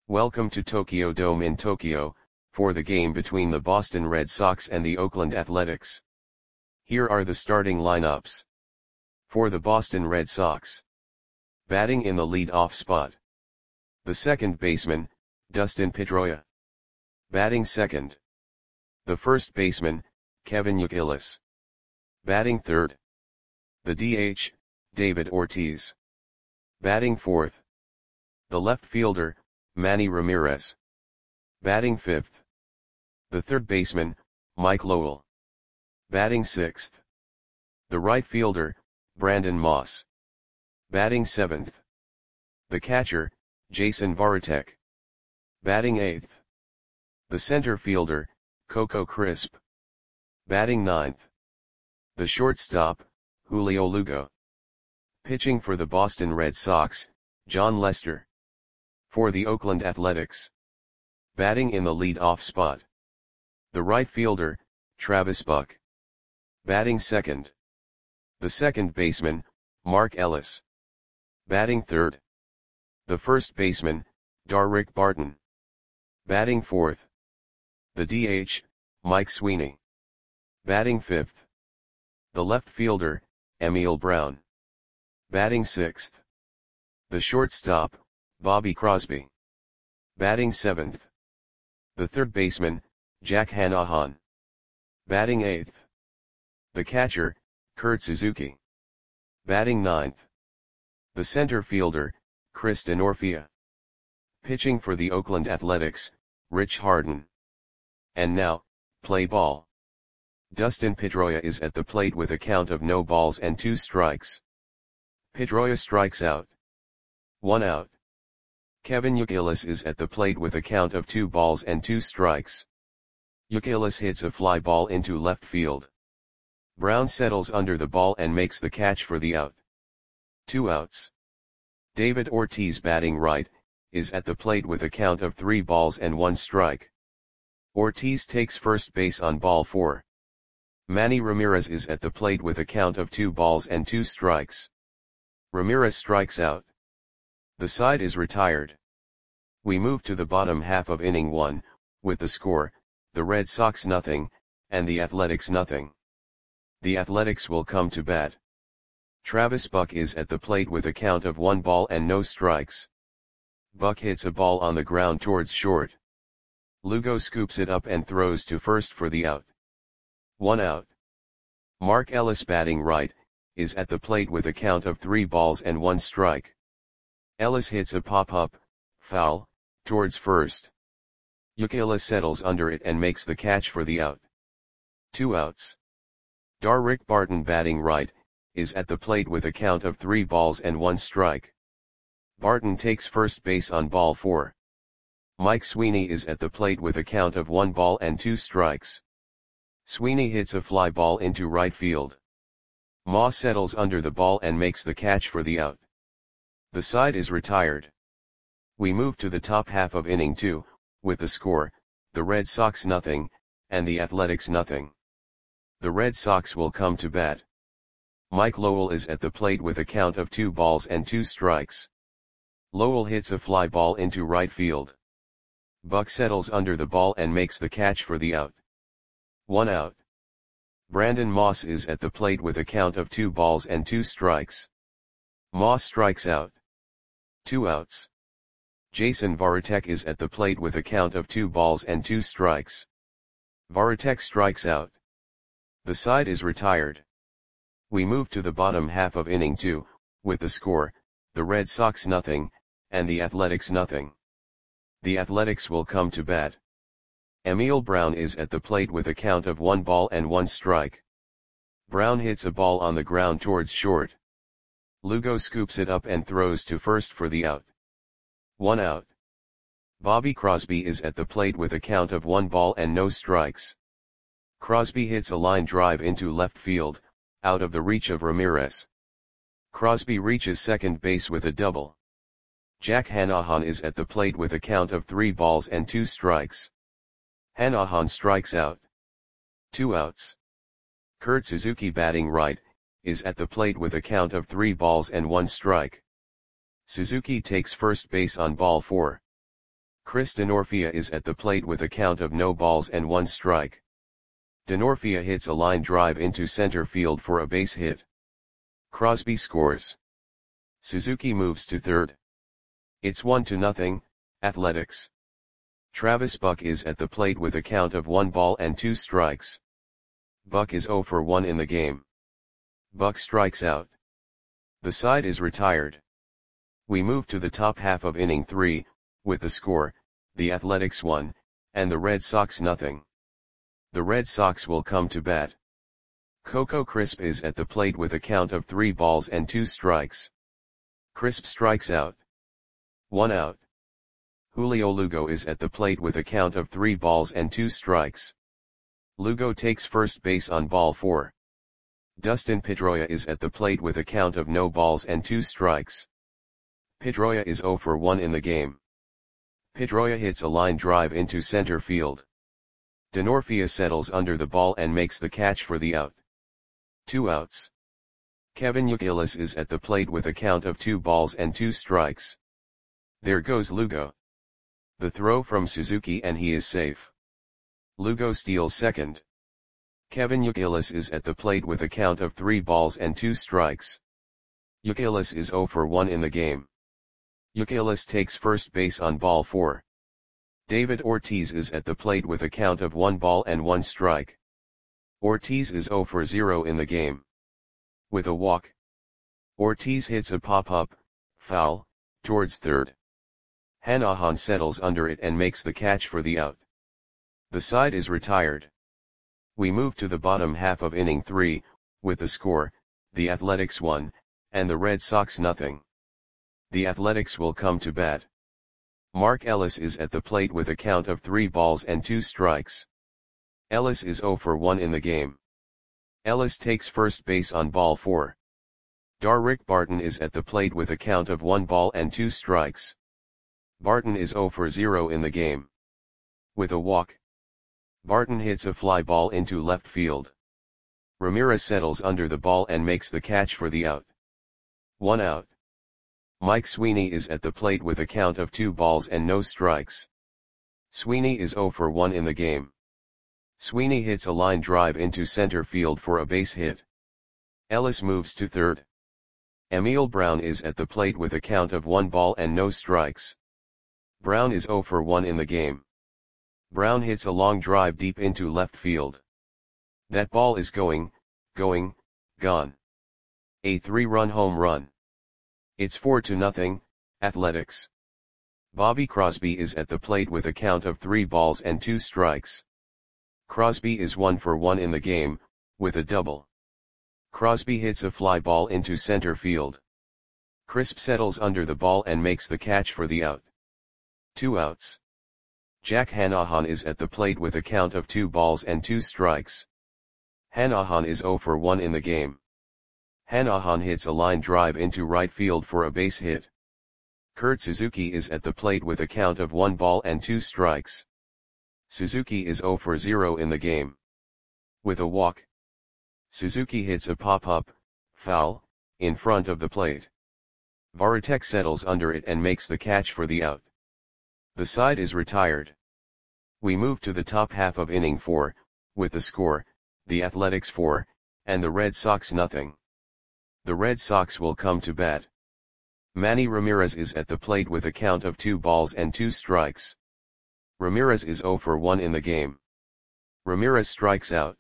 Welcome to Tokyo Dome in Tokyo, for the game between the Boston Red Sox and the Oakland Athletics. Here are the starting lineups. For the Boston Red Sox. Batting in the lead-off spot. The second baseman, Dustin Pedroia. Batting second. The first baseman, Kevin Youkilis. Batting third. The DH, David Ortiz. Batting fourth. The left fielder, Manny Ramirez. Batting fifth. The third baseman, Mike Lowell. Batting sixth. The right fielder, Brandon Moss. Batting seventh. The catcher, Jason Varitek. Batting eighth. The center fielder, Coco Crisp. Batting ninth. The shortstop, Julio Lugo. Pitching for the Boston Red Sox, Jon Lester. For the Oakland Athletics. Batting in the lead-off spot. The right fielder, Travis Buck. Batting second. The second baseman, Mark Ellis. Batting third. The first baseman, Darrick Barton. Batting fourth. The DH, Mike Sweeney. Batting fifth. The left fielder, Emil Brown. Batting sixth. The shortstop, Bobby Crosby. Batting seventh. The third baseman, Jack Hannahan. Batting eighth. The catcher, Kurt Suzuki. Batting ninth. The center fielder, Chris Denorfia. Pitching for the Oakland Athletics, Rich Harden. And now, play ball. Dustin Pedroia is at the plate with a count of no balls and 2 strikes. Pedroia strikes out. 1 out. Kevin Youkilis is at the plate with a count of 2 balls and 2 strikes. Youkilis hits a fly ball into left field. Brown settles under the ball and makes the catch for the out. 2 outs. David Ortiz, batting right, is at the plate with a count of 3 balls and 1 strike. Ortiz takes first base on ball 4. Manny Ramirez is at the plate with a count of 2 balls and 2 strikes. Ramirez strikes out. The side is retired. We move to the bottom half of inning 1, with the score, the Red Sox 0, and the Athletics 0. The Athletics will come to bat. Travis Buck is at the plate with a count of 1 ball and no strikes. Buck hits a ball on the ground towards short. Lugo scoops it up and throws to first for the out. 1 out. Mark Ellis, batting right, is at the plate with a count of 3 balls and 1 strike. Ellis hits a pop-up, foul, towards first. Youkilis settles under it and makes the catch for the out. 2 outs. Darrick Barton, batting right, is at the plate with a count of 3 balls and 1 strike. Barton takes first base on ball 4. Mike Sweeney is at the plate with a count of 1 ball and 2 strikes. Sweeney hits a fly ball into right field. Moss settles under the ball and makes the catch for the out. The side is retired. We move to the top half of inning 2, with the score, the Red Sox 0, and the Athletics 0. The Red Sox will come to bat. Mike Lowell is at the plate with a count of 2 balls and 2 strikes. Lowell hits a fly ball into right field. Buck settles under the ball and makes the catch for the out. 1 out. Brandon Moss is at the plate with a count of 2 balls and 2 strikes. Moss strikes out. 2 outs. Jason Varitek is at the plate with a count of 2 balls and 2 strikes. Varitek strikes out. The side is retired. We move to the bottom half of inning 2, with the score, the Red Sox 0, and the Athletics 0. The Athletics will come to bat. Emil Brown is at the plate with a count of 1 ball and 1 strike. Brown hits a ball on the ground towards short. Lugo scoops it up and throws to first for the out. 1 out. Bobby Crosby is at the plate with a count of 1 ball and no strikes. Crosby hits a line drive into left field, out of the reach of Ramirez. Crosby reaches second base with a double. Jack Hannahan is at the plate with a count of 3 balls and 2 strikes. Hannahan strikes out. 2 outs. Kurt Suzuki, batting right, is at the plate with a count of 3 balls and 1 strike. Suzuki takes first base on ball 4. Chris Denorfia is at the plate with a count of no balls and 1 strike. Denorfia hits a line drive into center field for a base hit. Crosby scores. Suzuki moves to third. It's 1-0, Athletics. Travis Buck is at the plate with a count of 1 ball and 2 strikes. Buck is 0 for 1 in the game. Buck strikes out. The side is retired. We move to the top half of inning 3, with the score, the Athletics 1, and the Red Sox nothing. The Red Sox will come to bat. Coco Crisp is at the plate with a count of 3 balls and 2 strikes. Crisp strikes out. 1 out. Julio Lugo is at the plate with a count of 3 balls and 2 strikes. Lugo takes first base on ball 4. Dustin Pedroia is at the plate with a count of no balls and 2 strikes. Pedroia is 0 for 1 in the game. Pedroia hits a line drive into center field. Denorfia settles under the ball and makes the catch for the out. 2 outs. Kevin Youkilis is at the plate with a count of 2 balls and 2 strikes. There goes Lugo. The throw from Suzuki and he is safe. Lugo steals second. Kevin Youkilis is at the plate with a count of 3 balls and 2 strikes. Youkilis is 0 for 1 in the game. Youkilis takes first base on ball 4. David Ortiz is at the plate with a count of 1 ball and 1 strike. Ortiz is 0 for 0 in the game. With a walk, Ortiz hits a pop-up, foul, towards third. Hanahan settles under it and makes the catch for the out. The side is retired. We move to the bottom half of inning 3, with the score, the Athletics 1, and the Red Sox nothing. The Athletics will come to bat. Mark Ellis is at the plate with a count of 3 balls and 2 strikes. Ellis is 0 for 1 in the game. Ellis takes first base on ball 4. Darrick Barton is at the plate with a count of 1 ball and 2 strikes. Barton is 0 for 0 in the game. With a walk, Barton hits a fly ball into left field. Ramirez settles under the ball and makes the catch for the out. 1 out. Mike Sweeney is at the plate with a count of 2 balls and no strikes. Sweeney is 0 for 1 in the game. Sweeney hits a line drive into center field for a base hit. Ellis moves to third. Emil Brown is at the plate with a count of 1 ball and no strikes. Brown is 0 for 1 in the game. Brown hits a long drive deep into left field. That ball is gone. A 3-run home run. It's 4-0, Athletics. Bobby Crosby is at the plate with a count of 3 balls and 2 strikes. Crosby is 1 for 1 in the game, with a double. Crosby hits a fly ball into center field. Crisp settles under the ball and makes the catch for the out. 2 outs. Jack Hanahan is at the plate with a count of 2 balls and 2 strikes. Hanahan is 0 for 1 in the game. Hanahan hits a line drive into right field for a base hit. Kurt Suzuki is at the plate with a count of 1 ball and 2 strikes. Suzuki is 0 for 0 in the game. With a walk, Suzuki hits a pop-up, foul, in front of the plate. Varitek settles under it and makes the catch for the out. The side is retired. We move to the top half of inning 4, with the score, the Athletics 4, and the Red Sox nothing. The Red Sox will come to bat. Manny Ramirez is at the plate with a count of 2 balls and 2 strikes. Ramirez is 0 for 1 in the game. Ramirez strikes out.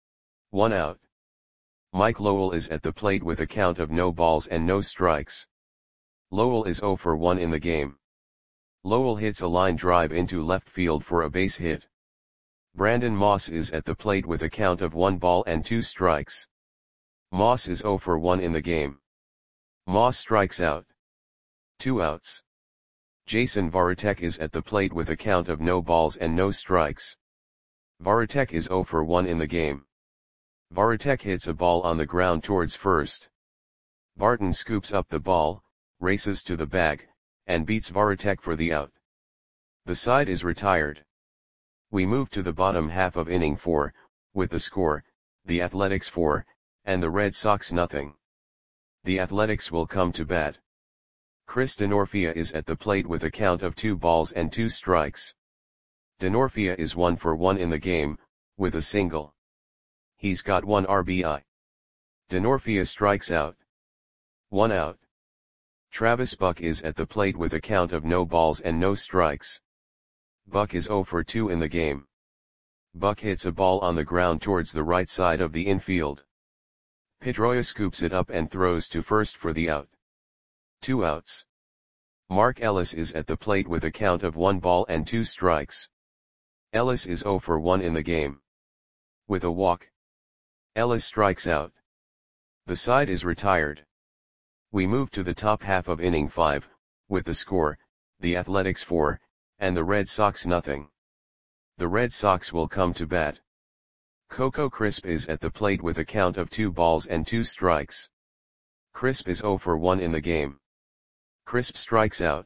1 out. Mike Lowell is at the plate with a count of no balls and no strikes. Lowell is 0 for 1 in the game. Lowell hits a line drive into left field for a base hit. Brandon Moss is at the plate with a count of 1 ball and 2 strikes. Moss is 0 for 1 in the game. Moss strikes out. 2 outs. Jason Varitek is at the plate with a count of no balls and no strikes. Varitek is 0 for 1 in the game. Varitek hits a ball on the ground towards first. Barton scoops up the ball, races to the bag, and beats Varitek for the out. The side is retired. We move to the bottom half of inning 4, with the score, the Athletics 4, and the Red Sox nothing. The Athletics will come to bat. Chris Denorfia is at the plate with a count of 2 balls and 2 strikes. Denorfia is 1 for 1 in the game, with a single. He's got 1 RBI. Denorfia strikes out. 1 out. Travis Buck is at the plate with a count of no balls and no strikes. Buck is 0 for 2 in the game. Buck hits a ball on the ground towards the right side of the infield. Pedroia scoops it up and throws to first for the out. 2 outs. Mark Ellis is at the plate with a count of 1 ball and 2 strikes. Ellis is 0 for 1 in the game. With a walk, Ellis strikes out. The side is retired. We move to the top half of inning 5, with the score, the Athletics 4, and the Red Sox nothing. The Red Sox will come to bat. Coco Crisp is at the plate with a count of 2 balls and 2 strikes. Crisp is 0 for 1 in the game. Crisp strikes out.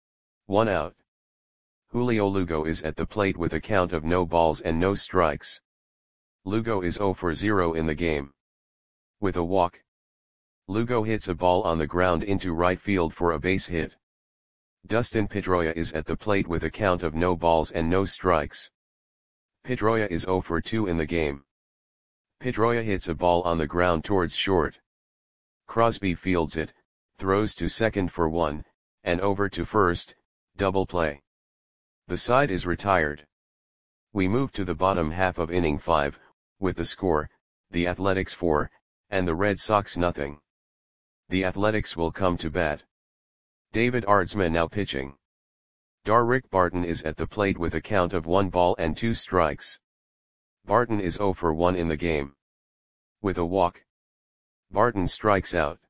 1 out. Julio Lugo is at the plate with a count of no balls and no strikes. Lugo is 0 for 0 in the game. With a walk, Lugo hits a ball on the ground into right field for a base hit. Dustin Pedroia is at the plate with a count of no balls and no strikes. Pedroia is 0 for 2 in the game. Pedroia hits a ball on the ground towards short. Crosby fields it, throws to second for 1, and over to first, double play. The side is retired. We move to the bottom half of inning 5, with the score, the Athletics 4, and the Red Sox nothing. The Athletics will come to bat. David Aardsma now pitching. Darrick Barton is at the plate with a count of 1 ball and 2 strikes. Barton is 0 for 1 in the game. With a walk, Barton strikes out.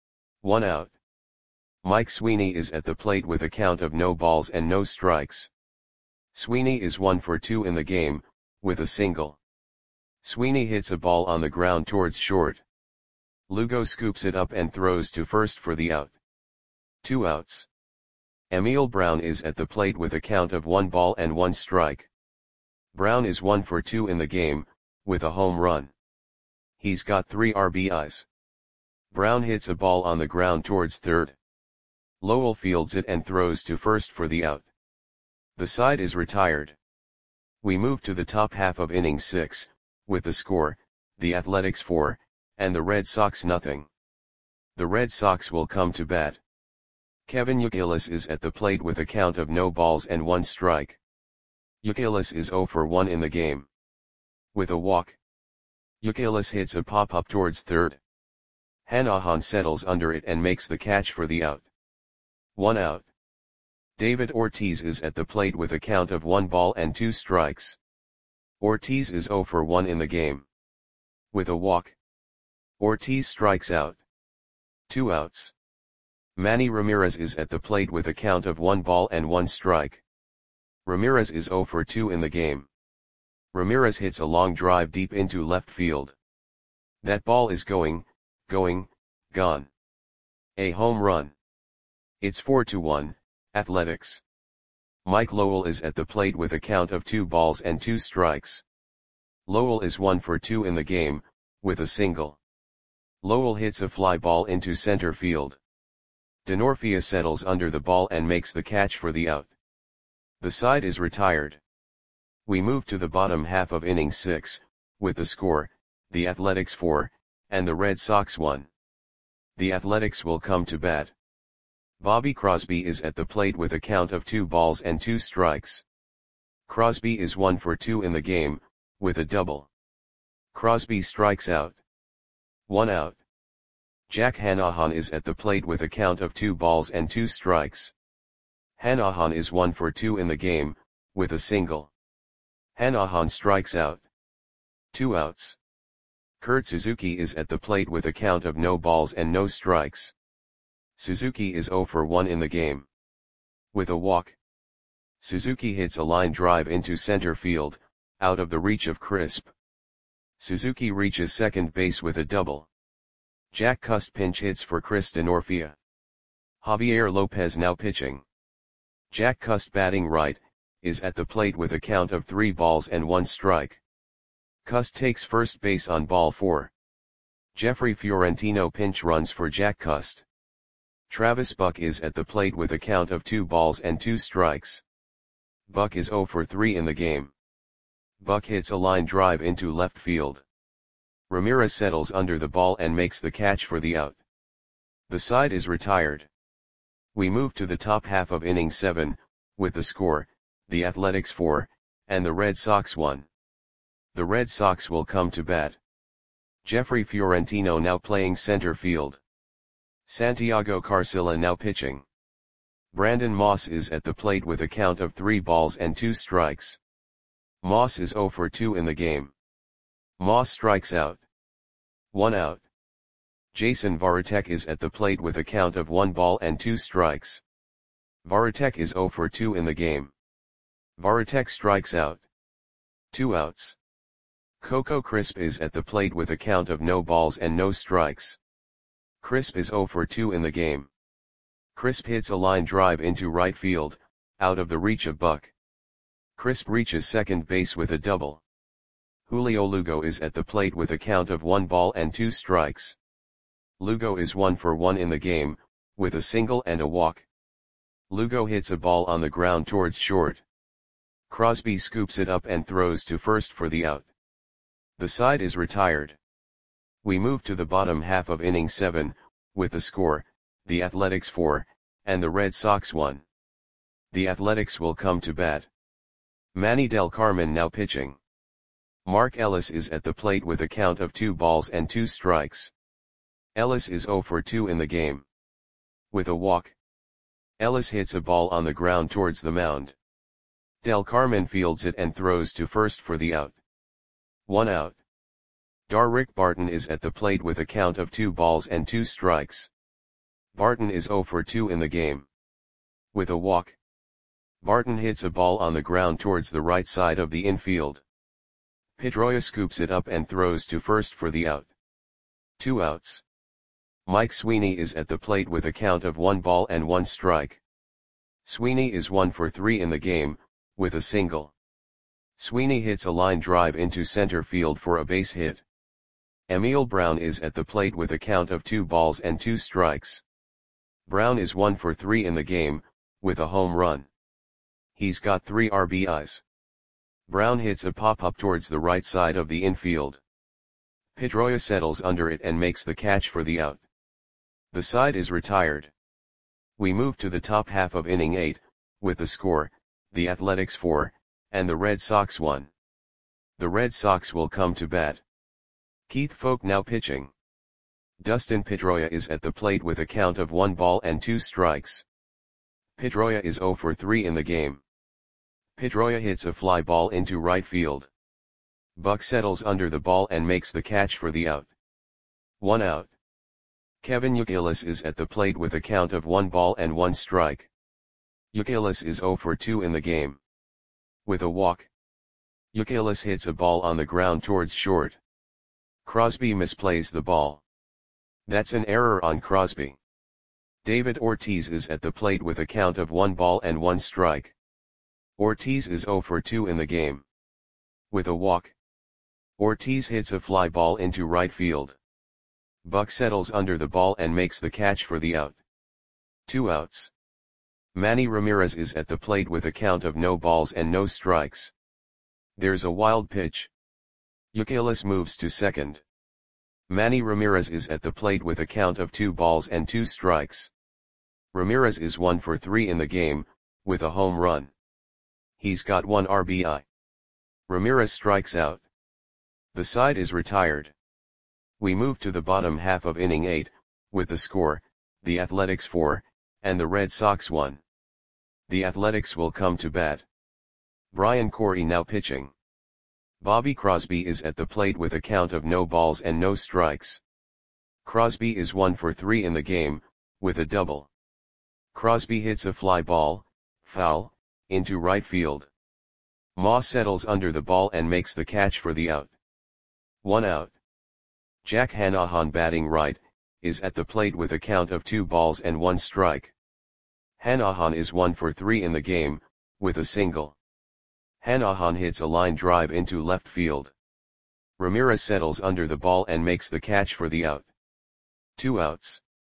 1 out. Mike Sweeney is at the plate with a count of no balls and no strikes. Sweeney is 1 for 2 in the game, with a single. Sweeney hits a ball on the ground towards short. Lugo scoops it up and throws to first for the out. 2 outs. Emil Brown is at the plate with a count of 1 ball and 1 strike. Brown is 1 for 2 in the game, with a home run. He's got 3 RBIs. Brown hits a ball on the ground towards third. Lowell fields it and throws to first for the out. The side is retired. We move to the top half of inning 6, with the score, the Athletics 4, and the Red Sox nothing. The Red Sox will come to bat. Kevin Youkilis is at the plate with a count of no balls and 1 strike. Youkilis is 0 for 1 in the game. With a walk, Youkilis hits a pop-up towards third. Hanahan settles under it and makes the catch for the out. 1 out. David Ortiz is at the plate with a count of 1 ball and 2 strikes. Ortiz is 0 for 1 in the game. With a walk, Ortiz strikes out. 2 outs. Manny Ramirez is at the plate with a count of 1 ball and 1 strike. Ramirez is 0 for 2 in the game. Ramirez hits a long drive deep into left field. That ball is gone. A home run. It's 4-1, Athletics. Mike Lowell is at the plate with a count of 2 balls and 2 strikes. Lowell is 1 for 2 in the game, with a single. Lowell hits a fly ball into center field. Denorfia settles under the ball and makes the catch for the out. The side is retired. We move to the bottom half of inning 6, with the score, the Athletics 4, and the Red Sox 1. The Athletics will come to bat. Bobby Crosby is at the plate with a count of 2 balls and 2 strikes. Crosby is 1 for 2 in the game, with a double. Crosby strikes out. 1 out. Jack Hanahan is at the plate with a count of 2 balls and 2 strikes. Hanahan is 1 for 2 in the game, with a single. Hanahan strikes out. 2 outs. Kurt Suzuki is at the plate with a count of no balls and no strikes. Suzuki is 0 for 1 in the game. With a walk, Suzuki hits a line drive into center field, out of the reach of Crisp. Suzuki reaches second base with a double. Jack Cust pinch hits for Chris Denorfia. Javier Lopez now pitching. Jack Cust batting right, is at the plate with a count of 3 balls and 1 strike. Cust takes first base on ball 4. Jeffrey Fiorentino pinch runs for Jack Cust. Travis Buck is at the plate with a count of 2 balls and 2 strikes. Buck is 0 for 3 in the game. Buck hits a line drive into left field. Ramirez settles under the ball and makes the catch for the out. The side is retired. We move to the top half of inning 7, with the score, the Athletics 4, and the Red Sox 1. The Red Sox will come to bat. Jeffrey Fiorentino now playing center field. Santiago Carcilla now pitching. Brandon Moss is at the plate with a count of 3 balls and 2 strikes. Moss is 0 for 2 in the game. Moss strikes out. 1 out. Jason Varitek is at the plate with a count of 1 ball and 2 strikes. Varitek is 0 for 2 in the game. Varitek strikes out. 2 outs. Coco Crisp is at the plate with a count of no balls and no strikes. Crisp is 0 for 2 in the game. Crisp hits a line drive into right field, out of the reach of Buck. Crisp reaches second base with a double. Julio Lugo is at the plate with a count of 1 ball and 2 strikes. Lugo is 1 for 1 in the game, with a single and a walk. Lugo hits a ball on the ground towards short. Crosby scoops it up and throws to first for the out. The side is retired. We move to the bottom half of inning 7, with the score, the Athletics 4, and the Red Sox 1. The Athletics will come to bat. Manny Del Carmen now pitching. Mark Ellis is at the plate with a count of 2 balls and 2 strikes. Ellis is 0 for 2 in the game. With a walk. Ellis hits a ball on the ground towards the mound. Del Carmen fields it and throws to first for the out. 1 out. Darrick Barton is at the plate with a count of 2 balls and 2 strikes. Barton is 0 for 2 in the game. With a walk. Barton hits a ball on the ground towards the right side of the infield. Pedroia scoops it up and throws to first for the out. 2 outs. Mike Sweeney is at the plate with a count of 1 ball and 1 strike. Sweeney is 1 for 3 in the game, with a single. Sweeney hits a line drive into center field for a base hit. Emil Brown is at the plate with a count of 2 balls and 2 strikes. Brown is 1 for 3 in the game, with a home run. He's got 3 RBIs. Brown hits a pop-up towards the right side of the infield. Pedroia settles under it and makes the catch for the out. The side is retired. We move to the top half of inning 8, with the score, the Athletics 4, and the Red Sox 1. The Red Sox will come to bat. Keith Foulke now pitching. Dustin Pedroia is at the plate with a count of 1 ball and 2 strikes. Pedroia is 0 for 3 in the game. Pedroia hits a fly ball into right field. Buck settles under the ball and makes the catch for the out. 1 out. Kevin Youkilis is at the plate with a count of 1 ball and 1 strike. Youkilis is 0 for 2 in the game. With a walk. Youkilis hits a ball on the ground towards short. Crosby misplays the ball. That's an error on Crosby. David Ortiz is at the plate with a count of 1 ball and 1 strike. Ortiz is 0 for 2 in the game. With a walk. Ortiz hits a fly ball into right field. Buck settles under the ball and makes the catch for the out. 2 outs. Manny Ramirez is at the plate with a count of no balls and no strikes. There's a wild pitch. Youkilis moves to second. Manny Ramirez is at the plate with a count of 2 balls and 2 strikes. Ramirez is 1 for 3 in the game, with a home run. He's got 1 RBI. Ramirez strikes out. The side is retired. We move to the bottom half of inning 8, with the score, the Athletics 4, and the Red Sox 1. The Athletics will come to bat. Brian Corey now pitching. Bobby Crosby is at the plate with a count of no balls and no strikes. Crosby is 1 for 3 in the game, with a double. Crosby hits a fly ball, foul, into right field. Moss settles under the ball and makes the catch for the out. 1 out. Jack Hanahan batting right, is at the plate with a count of 2 balls and 1 strike. Hanahan is 1 for 3 in the game, with a single. Hanahan hits a line drive into left field. Ramirez settles under the ball and makes the catch for the out. 2 outs.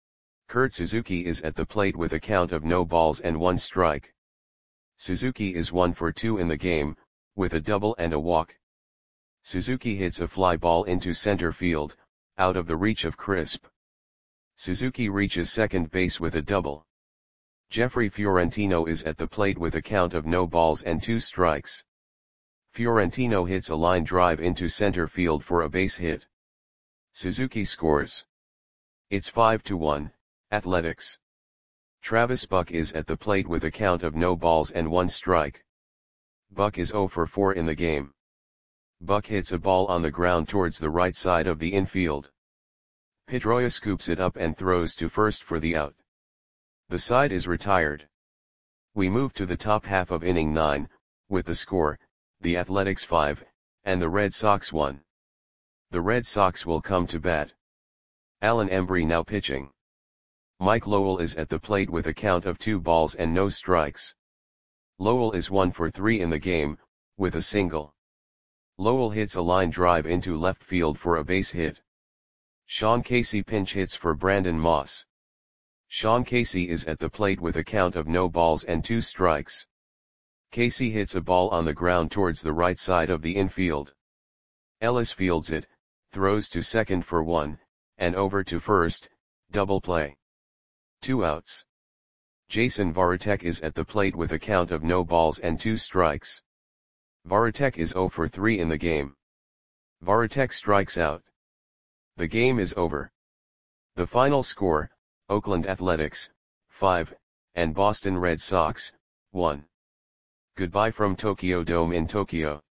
Kurt Suzuki is at the plate with a count of no balls and 1 strike. Suzuki is 1 for 2 in the game, with a double and a walk. Suzuki hits a fly ball into center field, out of the reach of Crisp. Suzuki reaches second base with a double. Jeffrey Fiorentino is at the plate with a count of no balls and 2 strikes. Fiorentino hits a line drive into center field for a base hit. Suzuki scores. It's 5-1, Athletics. Travis Buck is at the plate with a count of no balls and 1 strike. Buck is 0 for 4 in the game. Buck hits a ball on the ground towards the right side of the infield. Pedroia scoops it up and throws to first for the out. The side is retired. We move to the top half of inning 9, with the score, the Athletics 5, and the Red Sox 1. The Red Sox will come to bat. Alan Embry now pitching. Mike Lowell is at the plate with a count of 2 balls and no strikes. Lowell is 1 for 3 in the game, with a single. Lowell hits a line drive into left field for a base hit. Sean Casey pinch hits for Brandon Moss. Sean Casey is at the plate with a count of no balls and 2 strikes. Casey hits a ball on the ground towards the right side of the infield. Ellis fields it, throws to second for 1, and over to first, double play. 2 outs. Jason Varitek is at the plate with a count of no balls and 2 strikes. Varitek is 0 for 3 in the game. Varitek strikes out. The game is over. The final score, Oakland Athletics, 5, and Boston Red Sox, 1. Goodbye from Tokyo Dome in Tokyo.